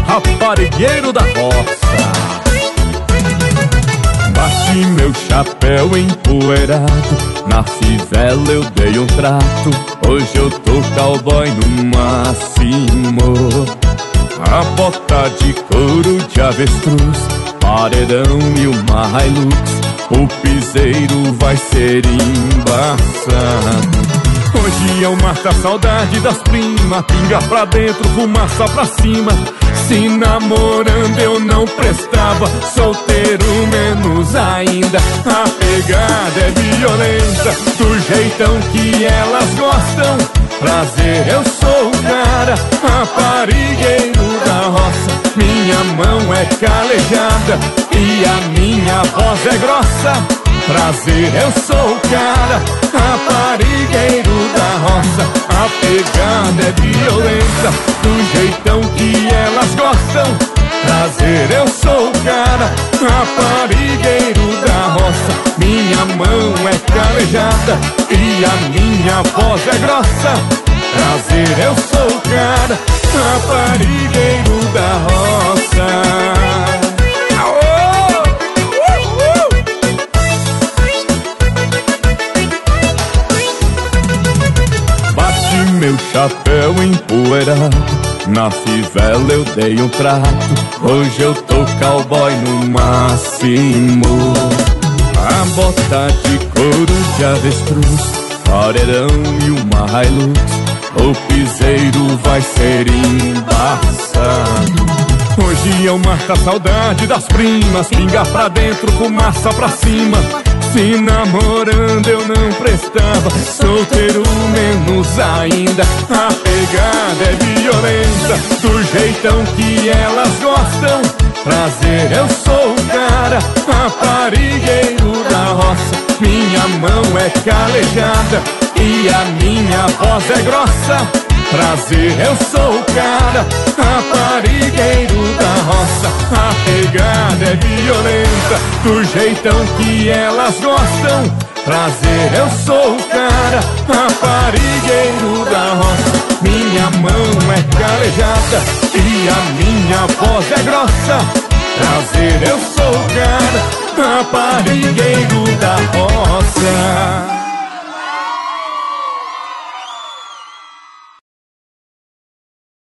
raparigueiro da roça. Bati meu chapéu empoeirado, na fivela eu dei um trato. Hoje eu tô cowboy no máximo. A bota de couro de avestruz, paredão e uma Hilux, o piseiro vai ser embaçado. Hoje eu mato a saudade das primas, pinga pra dentro, fumaça pra cima. Se namorando eu não prestava, solteiro menos ainda. A pegada é violenta, do jeitão que elas gostam. Prazer, eu sou o cara, raparigueiro da roça. Minha mão é calejada e a minha voz é grossa. Prazer, eu sou o cara, raparigueiro da roça. A pegada é violenta, do jeitão que elas gostam. Prazer, eu sou o cara, raparigueiro da roça. Minha mão é calejada e a minha voz é grossa. Prazer, eu sou o cara, raparigueiro da roça. Meu chapéu empoeirado, na fivela eu dei um trato. Hoje eu tô cowboy no máximo. A bota de couro de avestruz, paredão e uma Hilux, o piseiro vai ser embaçado. Hoje eu mato a saudade das primas, pinga pra dentro, fumaça pra cima. Se namorando eu não prestava, solteiro menos ainda. A pegada é violenta, do jeitão que elas gostam. Prazer, eu sou o cara, raparigueiro da roça. Minha mão é calejada e a minha voz é grossa. Prazer, eu sou o cara, raparigueiro da roça. A pegada é violenta, do jeitão que elas gostam. Prazer, eu sou o cara, raparigueiro da roça. Minha mão é calejada e a minha voz é grossa. Prazer, eu sou o cara, raparigueiro da roça.